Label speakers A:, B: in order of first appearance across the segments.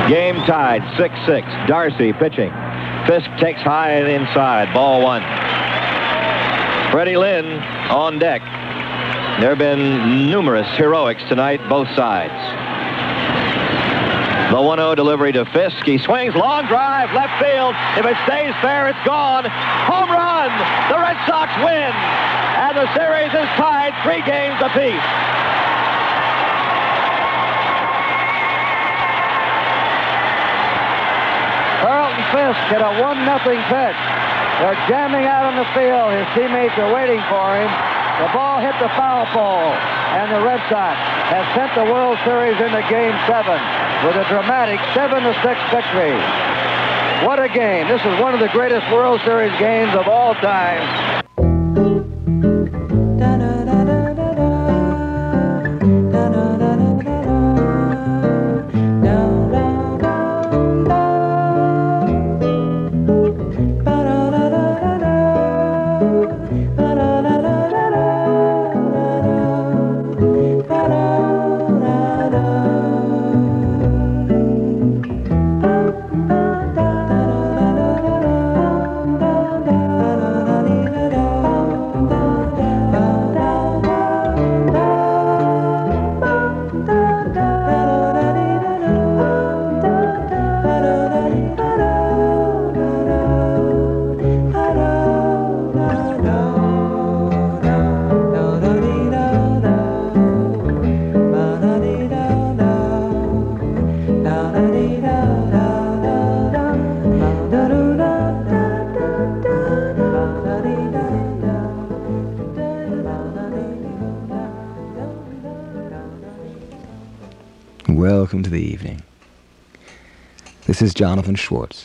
A: Game tied, 6-6. Darcy pitching. Fisk takes high and inside. Ball one. Freddie Lynn on deck. There have been numerous heroics tonight, both sides. The 1-0 delivery to Fisk. He swings, long drive, left field. If it stays fair, it's gone. Home run! The Red Sox win! And the series is tied 3 games apiece.
B: Carlton Fisk hit a 1-0 pitch. They're jamming out on the field. His teammates are waiting for him. The ball hit the foul pole, and the Red Sox have sent the World Series into Game 7 with a dramatic 7-6 victory. What a game. This is one of the greatest World Series games of all time.
C: Welcome to the evening. This is Jonathan Schwartz.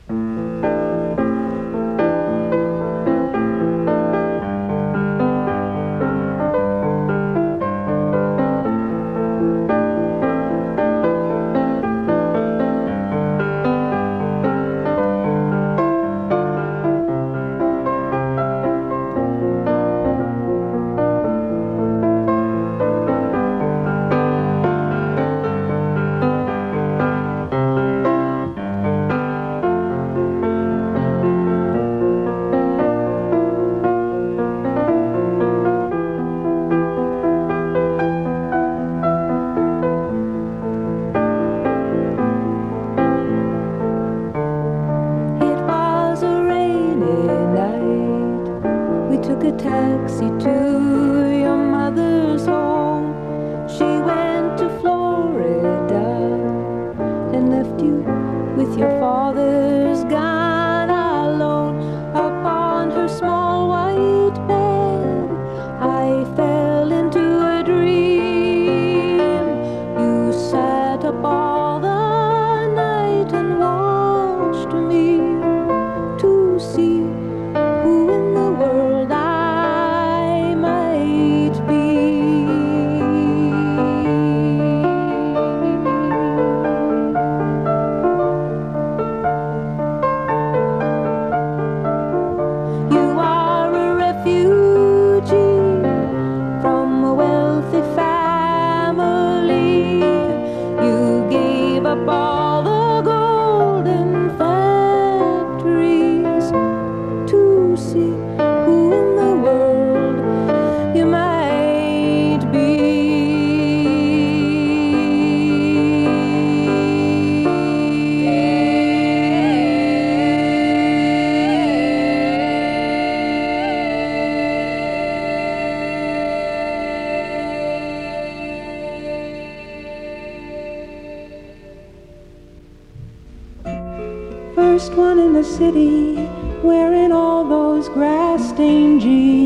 D: First one in the city, wearing all those grass-stained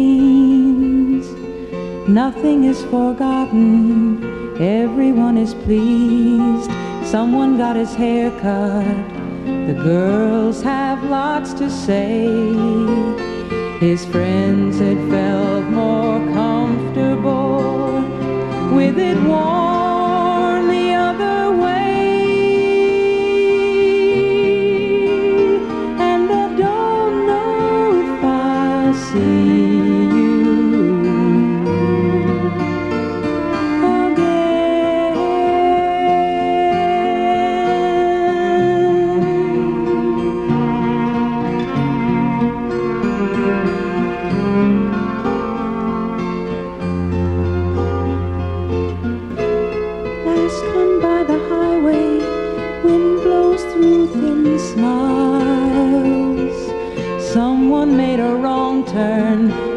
D: jeans. Nothing is forgotten, everyone is pleased. Someone got his hair cut, the girls have lots to say. His friends had felt more comfortable with it worn the other way.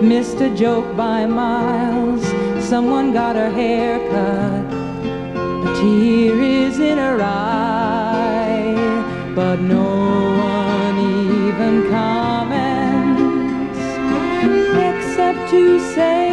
D: missed a joke by miles. Someone got her hair cut, a tear is in her eye, but no one even comments, except to say,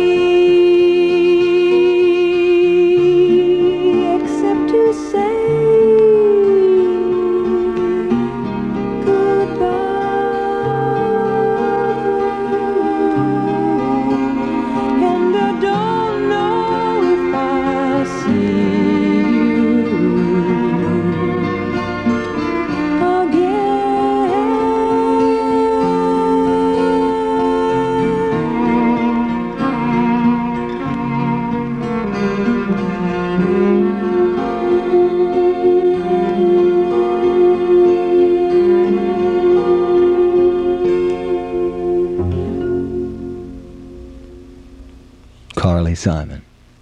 C: Carly Simon.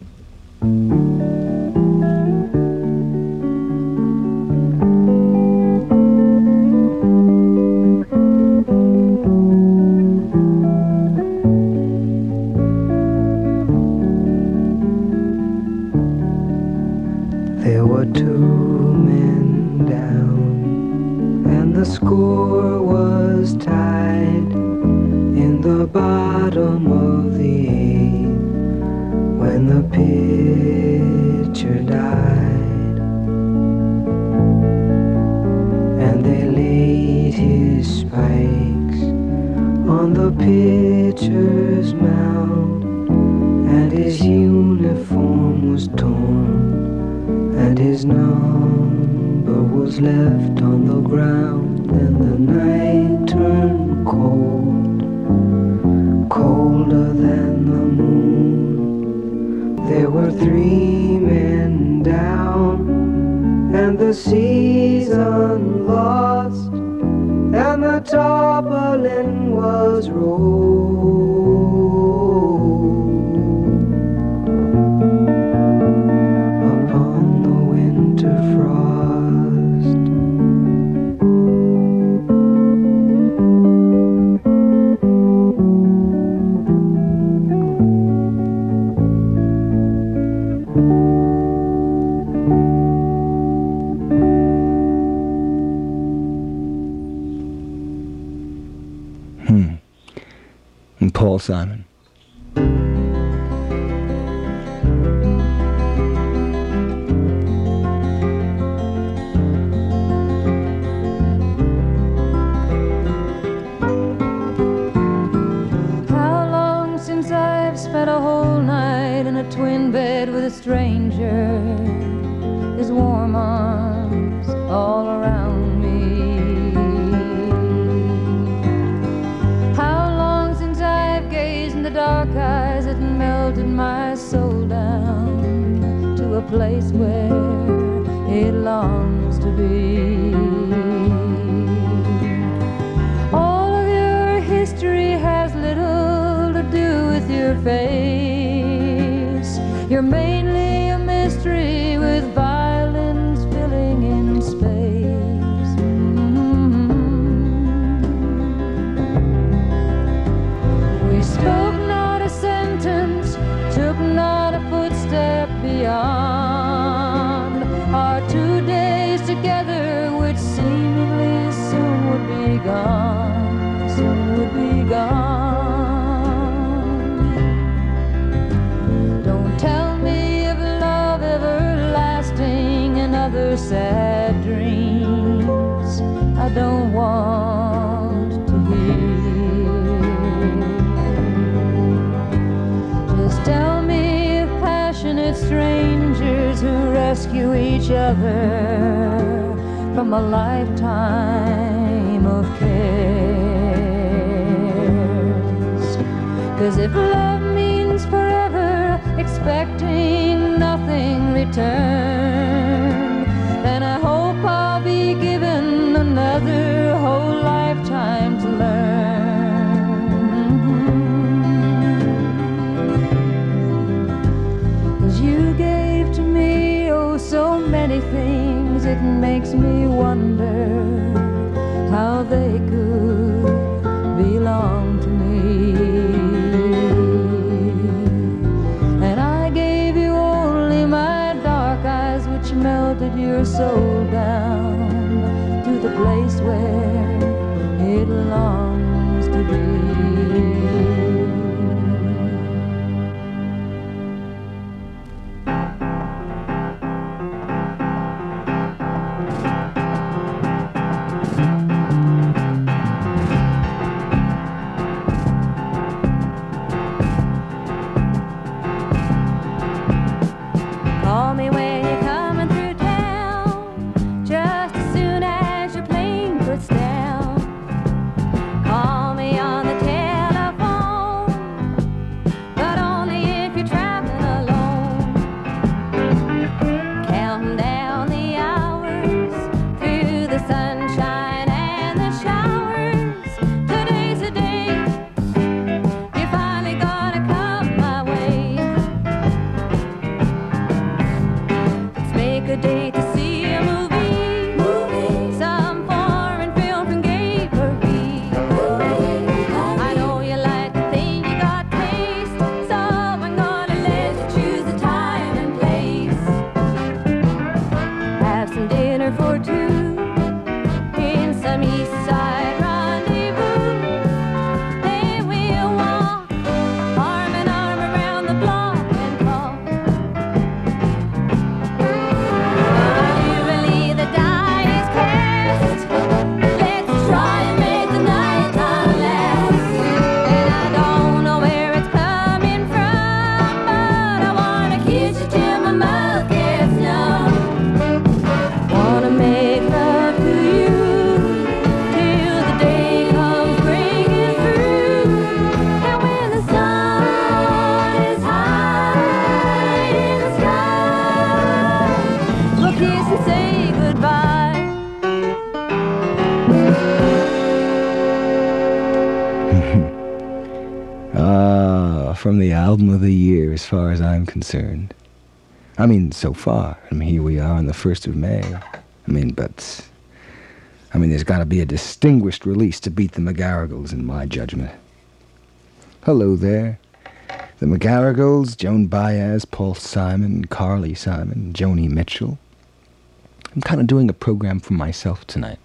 E: There were two men down, and the score was tied in the bottom of the eighth when the pitcher died. And they laid his spikes on the pitcher's mound, and his uniform was torn, and his number was left on the ground. And the night turned cold, colder than the moon. There were three men down, and the season lost, and the tarpaulin was rolled upon the winter frost.
C: And Paul Simon.
F: How long since I've spent a whole night in a twin bed with a stranger, his warm arms all around me. How long since I've gazed in the dark eyes that melted my soul down to a place where it longs to be. All of your history has little to do with your face. You're mainly a mystery with violins filling in space. We spoke not a sentence, took not a footstep beyond our 2 days together, which seemingly soon would be gone, soon would be gone. Don't tell me of love everlasting and other sad dreams I don't want to hear. Just tell me of passionate strangers who rescue each other from a lifetime of cares. 'Cause if love means forever, expecting nothing return, then I hope I'll be given another whole lifetime to learn. 'Cause you gave to me, oh, so many things, it makes me wonder how they could belong to me. your soul down to the place where it longs to be.
C: From the album of the year, as far as I'm concerned. I mean, so far. I mean, here we are on the 1st of May. There's got to be a distinguished release to beat the McGarrigles, in my judgment. Hello there. The McGarrigles, Joan Baez, Paul Simon, Carly Simon, Joni Mitchell. I'm kind of doing a program for myself tonight.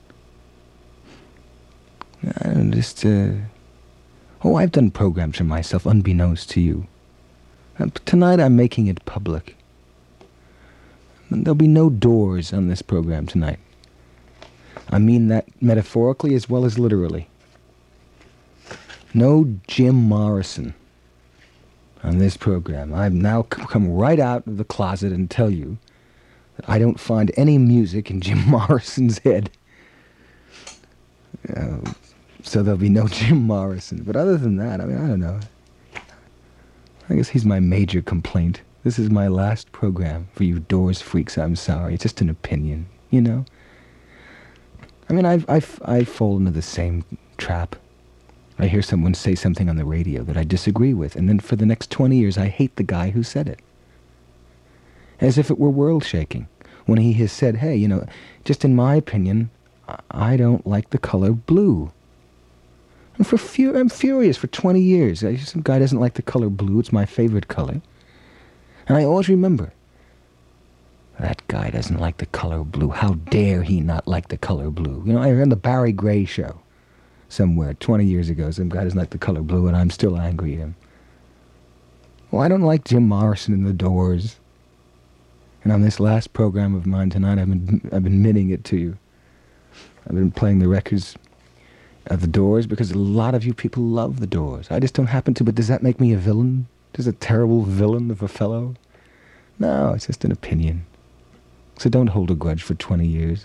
C: I've done programs for myself, unbeknownst to you. Tonight I'm making it public. There'll be no Doors on this program tonight. I mean that metaphorically as well as literally. No Jim Morrison on this program. I've now come right out of the closet and tell you that I don't find any music in Jim Morrison's head. So there'll be no Jim Morrison. But other than that, I don't know. I guess he's my major complaint. This is my last program for you Doors freaks. I'm sorry. It's just an opinion, you know? I fall into the same trap. I hear someone say something on the radio that I disagree with, and then for the next 20 years I hate the guy who said it. As if it were world-shaking. When he has said, hey, just in my opinion, I don't like the color blue. And I'm furious for 20 years. Some guy doesn't like the color blue. It's my favorite color. And I always remember, that guy doesn't like the color blue. How dare he not like the color blue? I heard on the Barry Gray show somewhere 20 years ago, some guy doesn't like the color blue, and I'm still angry at him. Well, I don't like Jim Morrison and the Doors. And on this last program of mine tonight, I've been admitting it to you. I've been playing the records of the Doors because a lot of you people love the Doors. I just don't happen to, but does that make me a villain? Just a terrible villain of a fellow? No, it's just an opinion. So don't hold a grudge for 20 years.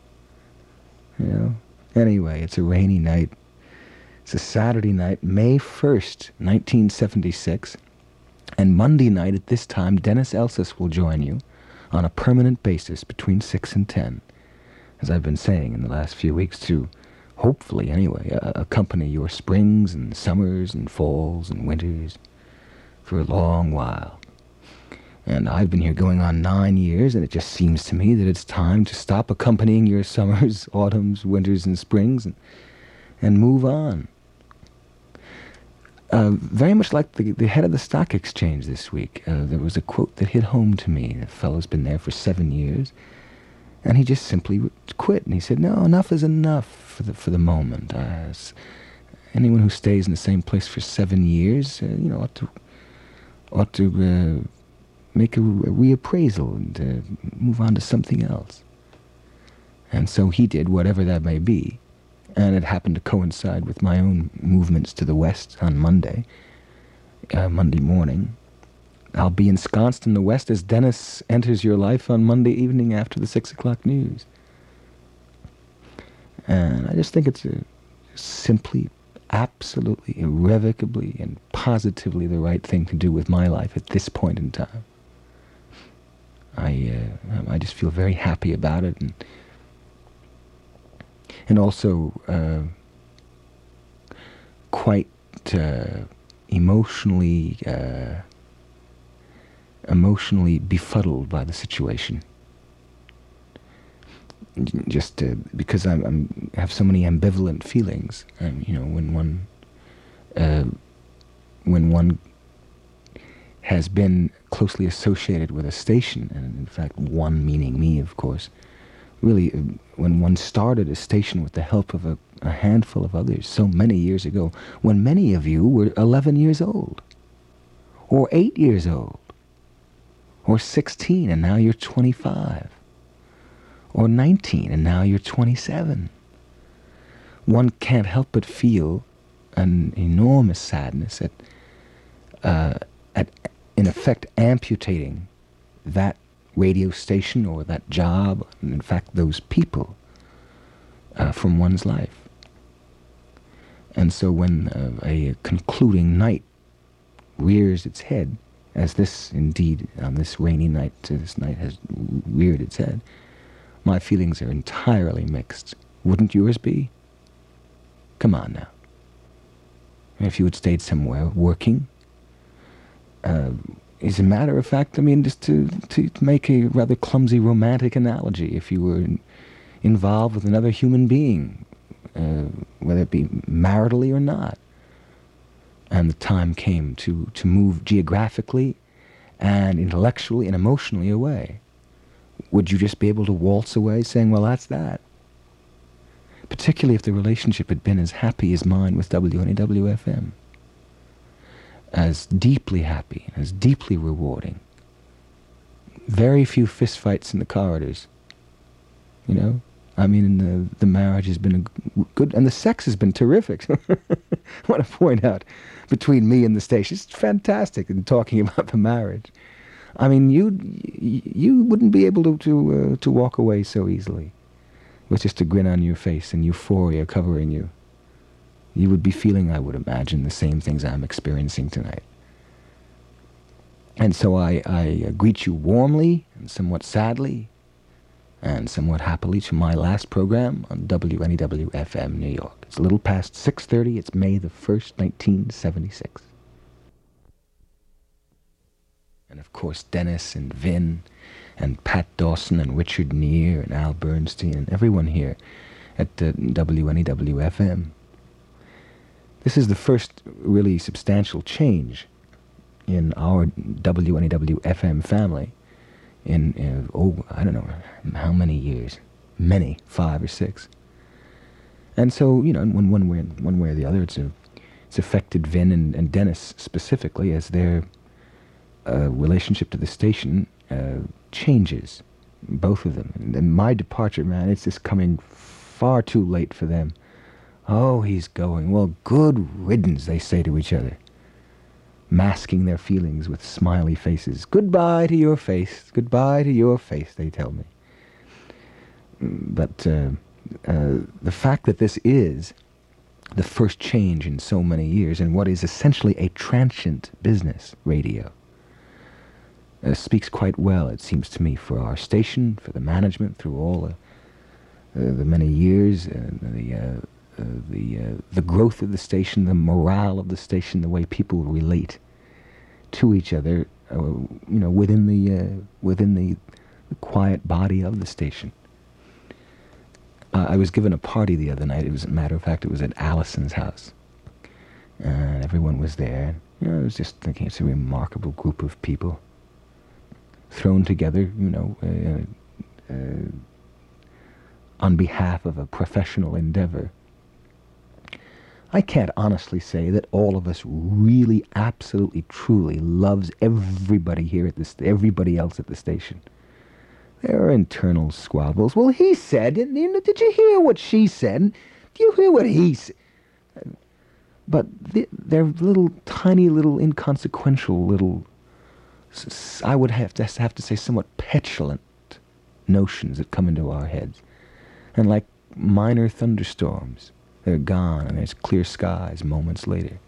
C: Anyway, it's a rainy night. It's a Saturday night, May 1st, 1976. And Monday night at this time, Dennis Elsas will join you on a permanent basis between 6 and 10. As I've been saying in the last few weeks, to hopefully, anyway, accompany your springs and summers and falls and winters for a long while. And I've been here going on 9 years, and it just seems to me that it's time to stop accompanying your summers, autumns, winters, and springs and move on. Very much like the head of the stock exchange this week. There was a quote that hit home to me. The fellow's been there for 7 years, And he just simply quit. And he said, no, enough is enough for the moment. Anyone who stays in the same place for 7 years, ought to make a reappraisal and move on to something else. And so he did, whatever that may be. And it happened to coincide with my own movements to the west on Monday morning. I'll be ensconced in the west as Dennis enters your life on Monday evening after the 6 o'clock news. And I just think it's simply, absolutely, irrevocably, and positively the right thing to do with my life at this point in time. I just feel very happy about it, and also quite emotionally befuddled by the situation. Just because I have so many ambivalent feelings, and when one has been closely associated with a station, and in fact one meaning me, of course, really when one started a station with the help of a handful of others so many years ago, when many of you were 11 years old, or 8 years old, or 16 and now you're 25, or 19 and now you're 27. One can't help but feel an enormous sadness at in effect amputating that radio station or that job, and in fact those people, from one's life. And so when a concluding night rears its head, as this indeed on this rainy night, this night has reared its head, my feelings are entirely mixed. Wouldn't yours be? Come on now. If you had stayed somewhere working, as a matter of fact, I mean, just to make a rather clumsy romantic analogy, if you were involved with another human being, whether it be maritally or not, and the time came to move geographically and intellectually and emotionally away, would you just be able to waltz away saying, well, that's that? Particularly if the relationship had been as happy as mine with WNEW-FM. As deeply happy, as deeply rewarding. Very few fistfights in the corridors. You know? I mean, the marriage has been good, and the sex has been terrific. I want to point out, between me and the station, it's fantastic in talking about the marriage. I mean, you wouldn't be able to walk away so easily with just a grin on your face and euphoria covering you. You would be feeling, I would imagine, the same things I'm experiencing tonight. And so I greet you warmly and somewhat sadly and somewhat happily to my last program on WNEW-FM New York. It's a little past 6:30. It's May the 1st, 1976. And of course, Dennis and Vin and Pat Dawson and Richard Neer and Al Bernstein and everyone here at WNEW-FM. This is the first really substantial change in our WNEW-FM family in, I don't know how many years. Many, 5 or 6. And so, you know, in one way or the other, it's affected Vin and Dennis specifically as their relationship to the station changes, both of them. And my departure, man, it's just coming far too late for them. Oh, he's going. Well, good riddance, they say to each other, masking their feelings with smiley faces. Goodbye to your face. Goodbye to your face, they tell me. But the fact that this is the first change in so many years in what is essentially a transient business, radio, speaks quite well, it seems to me, for our station, for the management, through all the many years, the growth of the station, the morale of the station, the way people relate to each other, within the quiet body of the station. I was given a party the other night. It was, a matter of fact, it was at Allison's house, and everyone was there. You know, I was just thinking, it's a remarkable group of people thrown together, on behalf of a professional endeavor. I can't honestly say that all of us really, absolutely, truly loves everybody here at everybody else at the station. There are internal squabbles. Well, he said, did you hear what she said? Do you hear what he said? But they're little, tiny, little, inconsequential, little, I would have to say, somewhat petulant notions that come into our heads. And like minor thunderstorms, they're gone, and there's clear skies moments later.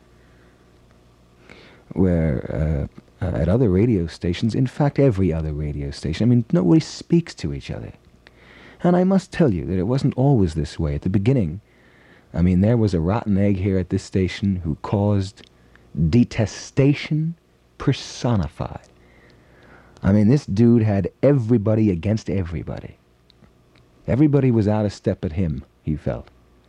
C: Where at other radio stations, in fact every other radio station, I mean, nobody speaks to each other. And I must tell you that it wasn't always this way. At the beginning, I mean, there was a rotten egg here at this station who caused detestation personified. I mean, this dude had everybody against everybody. Everybody was out of step at him, he felt.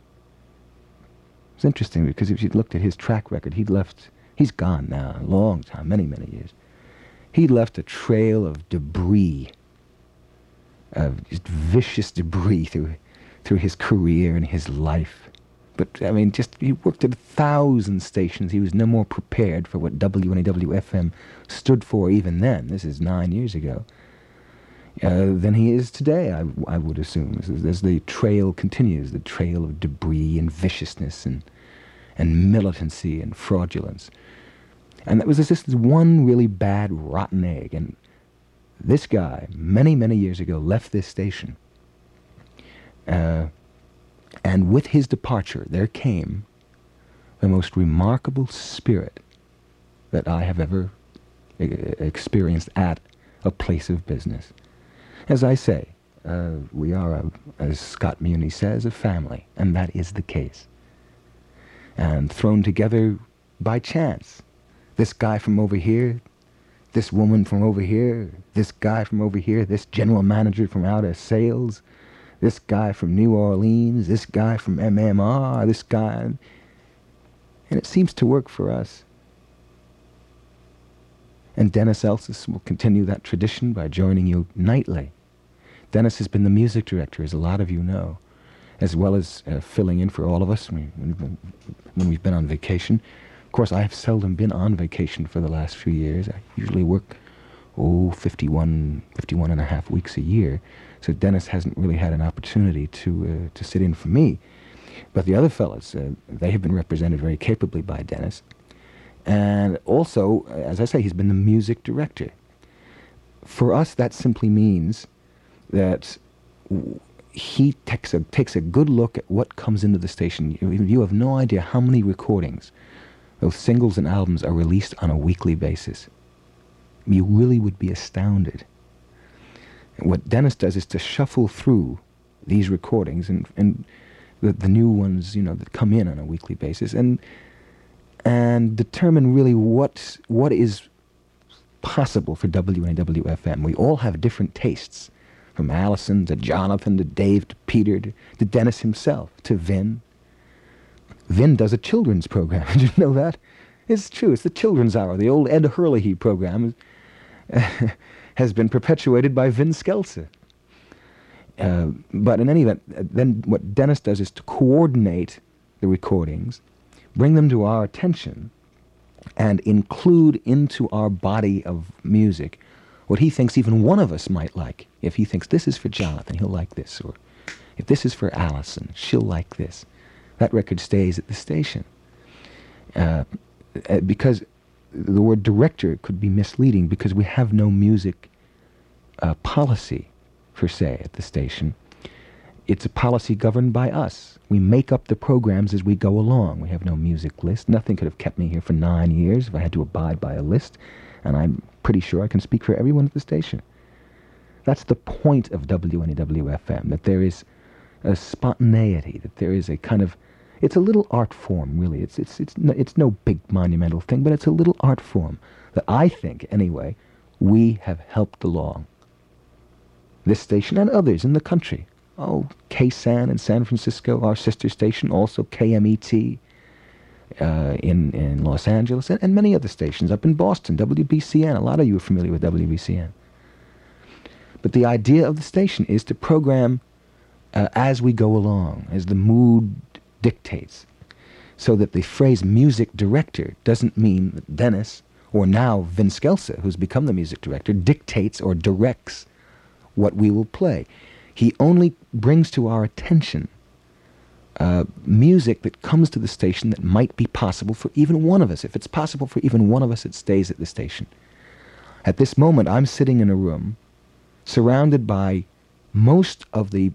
C: It's interesting because if you looked at his track record, he's gone now, a long time, many, many years. He'd left a trail of debris, of just vicious debris through his career and his life. But, I mean, he worked at 1,000 stations. He was no more prepared for what WNAW-FM stood for even then. This is 9 years ago. Than he is today, I would assume, as the trail continues, the trail of debris and viciousness and militancy and fraudulence. And that was just this one really bad, rotten egg. And this guy, many, many years ago, left this station. And with his departure, there came the most remarkable spirit that I have ever experienced at a place of business. As I say, we are, as Scott Muni says, a family, and that is the case. And thrown together by chance. This guy from over here, this woman from over here, this guy from over here, this general manager from out of sales, this guy from New Orleans, this guy from MMR, this guy. And it seems to work for us. And Dennis Elsas will continue that tradition by joining you nightly. Dennis has been the music director, as a lot of you know, as well as filling in for all of us when we've been on vacation. Of course, I have seldom been on vacation for the last few years. I usually work, 51 and a half weeks a year. So Dennis hasn't really had an opportunity to sit in for me. But the other fellas, they have been represented very capably by Dennis. And also, as I say, he's been the music director. For us, that simply means that he takes a good look at what comes into the station. You have no idea how many recordings, both singles and albums, are released on a weekly basis. You really would be astounded. And what Dennis does is to shuffle through these recordings and the new ones, that come in on a weekly basis, and determine really what is possible for WNAW-FM. We all have different tastes, from Allison to Jonathan to Dave to Peter to Dennis himself to Vin. Vin does a children's program. Did you know that? It's true. It's the Children's Hour. The old Ed Hurley program has been perpetuated by Vin Skelce. But in any event, then what Dennis does is to coordinate the recordings, bring them to our attention, and include into our body of music what he thinks even one of us might like. If he thinks this is for Jonathan, he'll like this. Or if this is for Allison, she'll like this. That record stays at the station. Because the word director could be misleading, because we have no music policy, per se, at the station. It's a policy governed by us. We make up the programs as we go along. We have no music list. Nothing could have kept me here for 9 years if I had to abide by a list, and I'm pretty sure I can speak for everyone at the station. That's the point of WNAW-FM, that there is a spontaneity, that there is a kind of, it's a little art form, really. It's no big monumental thing, but it's a little art form that I think, anyway, we have helped along. This station and others in the country. KSAN in San Francisco, our sister station, also KMET in Los Angeles, and many other stations up in Boston, WBCN. A lot of you are familiar with WBCN. But the idea of the station is to program as we go along, as the mood dictates, so that the phrase music director doesn't mean that Dennis, or now Vince Scelsa, who's become the music director, dictates or directs what we will play. He only brings to our attention music that comes to the station that might be possible for even one of us. If it's possible for even one of us, it stays at the station. At this moment, I'm sitting in a room surrounded by most of the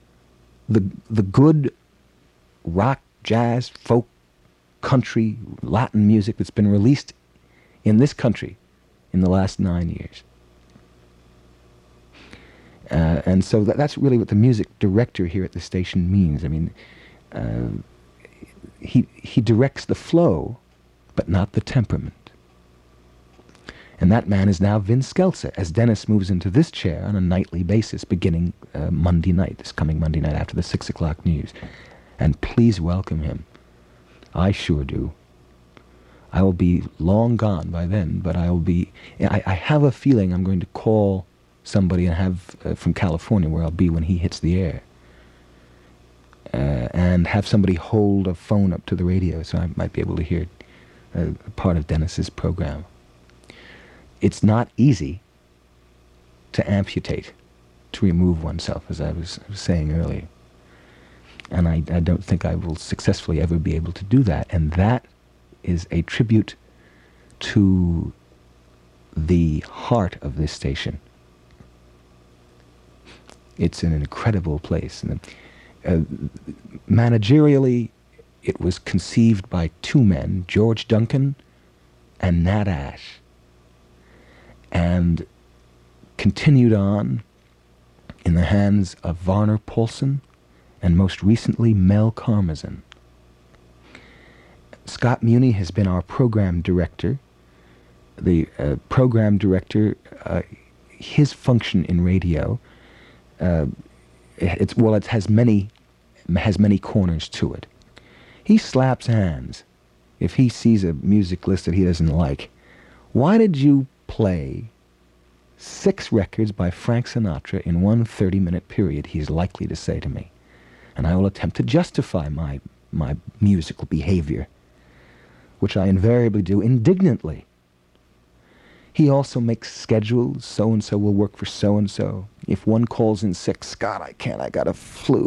C: good rock, jazz, folk, country, Latin music that's been released in this country in the last 9 years. And so that's really what the music director here at the station means. I mean, he directs the flow, but not the temperament. And that man is now Vince Scelsa, as Dennis moves into this chair on a nightly basis, beginning Monday night, this coming Monday night after the 6 o'clock news. And please welcome him. I sure do. I will be long gone by then, but I have a feeling I'm going to call somebody and have from California, where I'll be when he hits the air, and have somebody hold a phone up to the radio so I might be able to hear part of Dennis's program. It's not easy to amputate, to remove oneself, as I was saying earlier. And I don't think I will successfully ever be able to do that. And that is a tribute to the heart of this station. It's an incredible place. And, managerially, it was conceived by two men, George Duncan and Nat Ash, and continued on in the hands of Varner Paulson and most recently Mel Karmazin. Scott Muni has been our program director. The program director, his function in radio, it has many corners to it. He slaps hands if he sees a music list that he doesn't like. Why did you play 6 records by Frank Sinatra in one 30-minute period? He's likely to say to me. And I will attempt to justify my musical behavior, which I invariably do indignantly. He also makes schedules. So-and-so will work for so-and-so. If one calls in sick, Scott, I can't, I got a flu,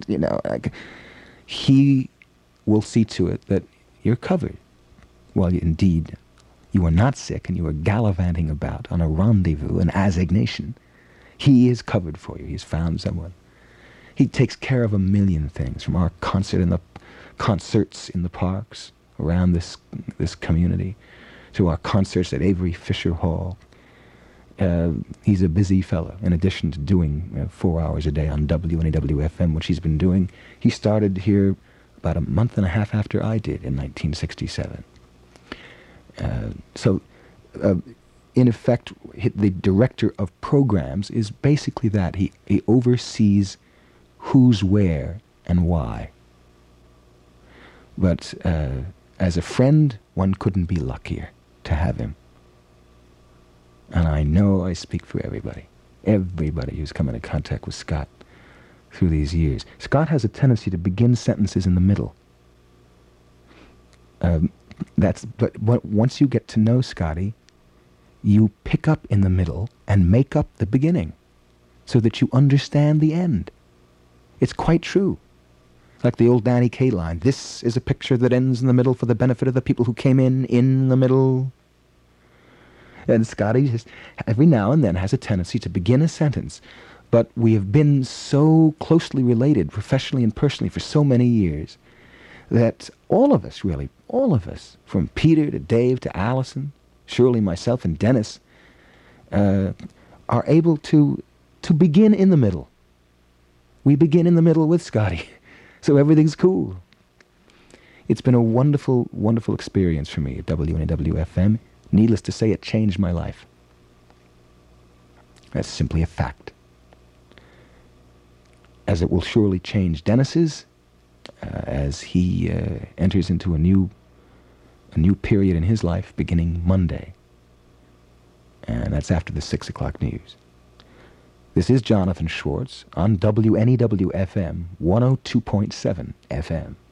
C: he will see to it that you're covered. Well, indeed, you are not sick and you are gallivanting about on a rendezvous, an assignation. He is covered for you. He's found someone. He takes care of a million things, from our concerts in the parks around this community, to our concerts at Avery Fisher Hall. He's a busy fellow. In addition to doing 4 hours a day on WNAW-FM, which he's been doing, he started here about a month and a half after I did in 1967. In effect, the director of programs is basically that. He oversees who's where and why. But as a friend, one couldn't be luckier to have him. And I know I speak for everybody who's come into contact with Scott through these years. Scott has a tendency to begin sentences in the middle. But once you get to know Scotty, you pick up in the middle and make up the beginning so that you understand the end. It's quite true. Like the old Danny Kaye line, this is a picture that ends in the middle for the benefit of the people who came in the middle. And Scotty just every now and then has a tendency to begin a sentence, but we have been so closely related, professionally and personally, for so many years, that all of us, from Peter to Dave to Allison, Shirley, myself, and Dennis, are able to begin in the middle. We begin in the middle with Scotty, so everything's cool. It's been a wonderful, wonderful experience for me at WNAW-FM. Needless to say, it changed my life. That's simply a fact. As it will surely change Dennis's, as he enters into a new period in his life beginning Monday. And that's after the 6 o'clock news. This is Jonathan Schwartz on WNEW FM 102.7 FM.